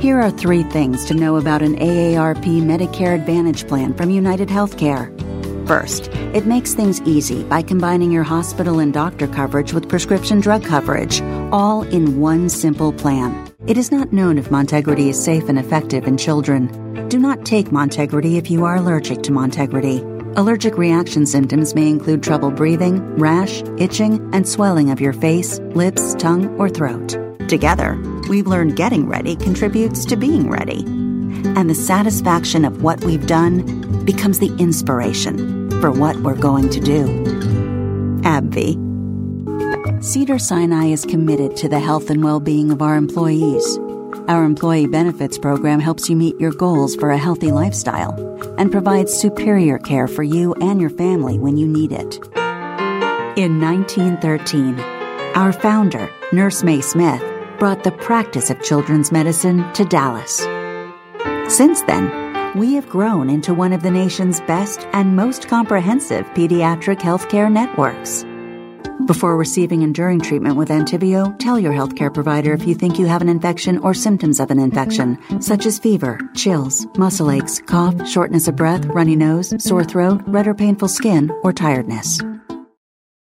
Here are 3 things to know about an AARP Medicare Advantage plan from United Healthcare. First, it makes things easy by combining your hospital and doctor coverage with prescription drug coverage, all in one simple plan. It is not known if Montegrity is safe and effective in children. Do not take Montegrity if you are allergic to Montegrity. Allergic reaction symptoms may include trouble breathing, rash, itching, and swelling of your face, lips, tongue, or throat. Together, we've learned getting ready contributes to being ready. And the satisfaction of what we've done becomes the inspiration for what we're going to do. AbbVie. Cedars-Sinai is committed to the health and well-being of our employees. Our employee benefits program helps you meet your goals for a healthy lifestyle and provides superior care for you and your family when you need it. In 1913, our founder, Nurse May Smith, brought the practice of children's medicine to Dallas. Since then, we have grown into one of the nation's best and most comprehensive pediatric healthcare networks. Before receiving and during treatment with Entyvio, tell your healthcare provider if you think you have an infection or symptoms of an infection, such as fever, chills, muscle aches, cough, shortness of breath, runny nose, sore throat, red or painful skin, or tiredness.